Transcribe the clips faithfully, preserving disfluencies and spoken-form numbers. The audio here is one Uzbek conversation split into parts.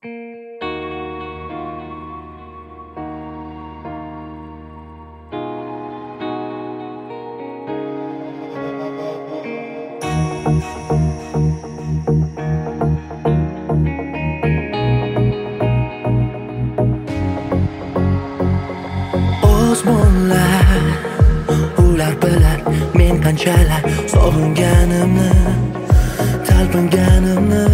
Osmonlar, ular bilar men qanchalar sog'inganimni, talpinganimni.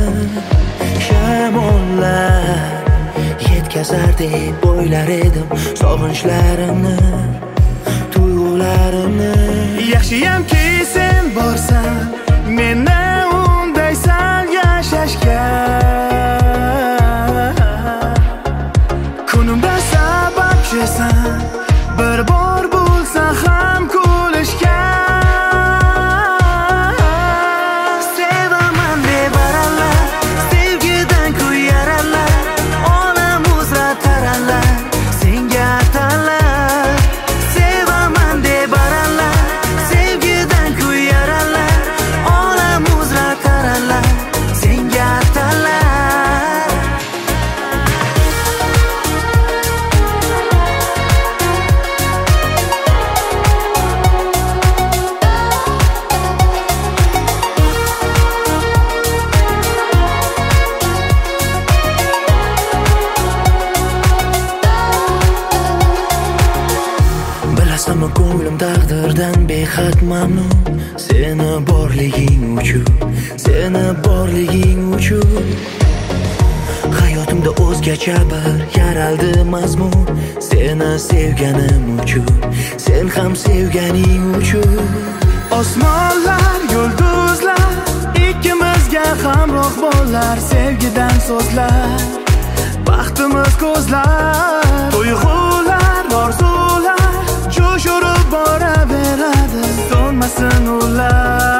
Shamollar yetkazar deb o'ylar edim sog'inchlarimni, tuyg'ularimni. Yaxshiyamki sen borsan, meni undaysan yashashga. Kunimda sababchisan, bir bor bo'lsa ham kulishga. Sevaman deb aralar, sevgidan kuyaralar, olam uzra taralar, senga atallar. Sevaman deb aralar, sevgidan kuyaralar, olam uzra taralar, senga atallar. Bilasizmi, ko'nglim taqdirdan behad mamnun. Seni borliging uchun, seni borliging uchun. Hayotimda o'zgacha bir yaraldi mazmun. Seni sevganim uchun, sen ham sevganing uchun. Osmonlar, yulduzlar, ikkimizga hamroh bo'lar sevgidan so'zlar. Baxtimiz ko'zlar, tuyg'ular, orzular jo'sh urib boraveradi, so'nmasin ular.